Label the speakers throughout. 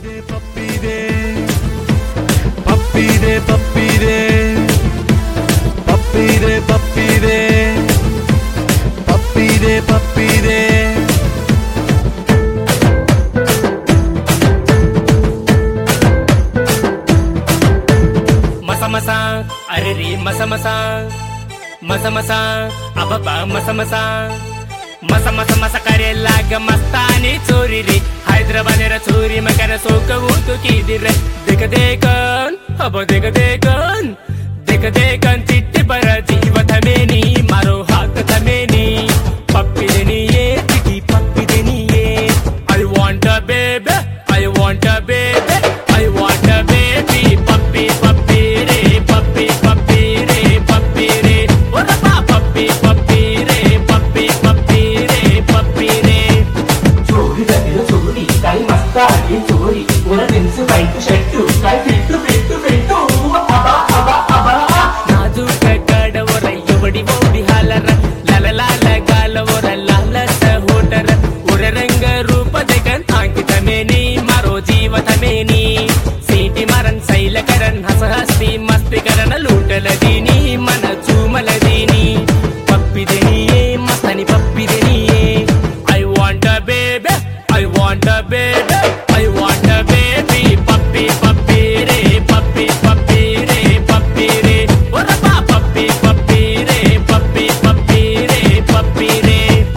Speaker 1: మసమసా అరే రే మసమసా మసమసా అబబా మసమసా మసమస మసకరేలాగా మస్తాని చోరీ రే హైదరాబాద్ చోరీ మకర సోక ఊతుకిదిరే దిగదేకన్ అబ దిగదేకన్ దిగదేకన్ చిట్టి పర జీవతమేని మరో హాతతమేని పప్పిదనియే చిటి పప్పిదనియే I want a baby I want a baby I want a baby పప్పి పప్పి రే పప్పి పప్పి రే పప్పి రే ఓరపా పప్పి పప్పి రే పప్పి పప్పి రే పప్పి రే
Speaker 2: చోరీ దగ్గర చోరీ కై మస్తాని చోరీ ఉర నిన్సు బైక్ షట్టు కై ఫిట్టు ఫిట్టు ఫిట్టు అబా అబా అబా
Speaker 1: నాజుక కడవర యువడి ఓడి హాలర లలలాల గాలవర లాలస హోటర ఉర రంగ రూప జగన్ అంకితమేని మరో జీవతమేని సీటి మరన్ శైలకరన్ హసహస్తి మస్తికరణ లూటలదీని మన చూమలదీని పప్పిదనియే మస్తని పప్పిదనియే I want a baby I want a baby I want a baby పప్పి పప్పి రే పప్పి పప్పి రే పప్పి రే ఓరపా పప్పి పప్పి రే పప్పి పప్పి రే పప్పి రే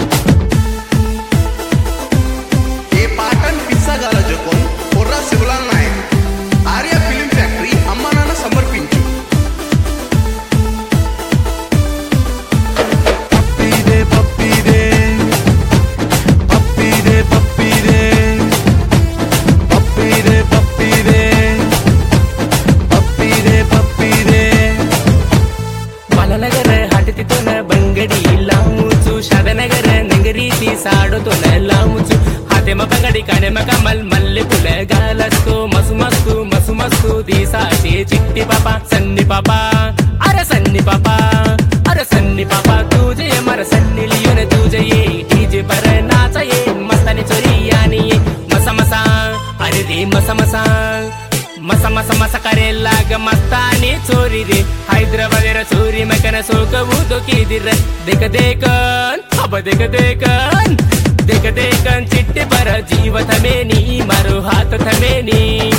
Speaker 3: ఏ పాటన్ పిజ్జా గాలజోకోన్ పొర్రా శివలాల్ నాయక్ ఆర్య ఫిల్మ్ ఫ్యాక్టరీ అమ్మా నాన్న సమర్పించు
Speaker 1: ಮಲನಗರ ಹಟತಿತೊನ ಬಂಗಡಿ ಲಾಮುಚು ಶದನಗರ ನಂಗರೀತಿ ಸಾಡುತೊನ ಲಾಮುಚು ಹಾತೆಮ ಬಂಗಡಿ ಕಣೆಮ ಕಮಲ್ ಮಲ್ಲೆ ಪುಲ ಗಾಲಸ್ತು ಮಸು ಮಸ್ತು ಮಸು ಮಸ್ತು ದೀಸಾಚೆ ಚಿಟ್ಟಿ ಪಾಪ ಸನ್ನಿ ಪಾಪ ಅರ ಸನ್ನಿ ಪಾಪ ಅರ ಸನ್ನಿ ಪಾಪ तुझे मर सन्नी लियोन तुझे ये डीजे पर नाचये मस्तानी चोरी यानी मसमसा अरे रे मसमसा మసమస మసకరేలాగ మస్తాని చోరీ రే హైదరాబాద్ చోరీ మకన సోక ఊతుకిదిరే దిగదేకన్ అబ దిగదేకన్ దిగదేకన్ చిట్టి పర జీవతమేని మరో హాతతమేని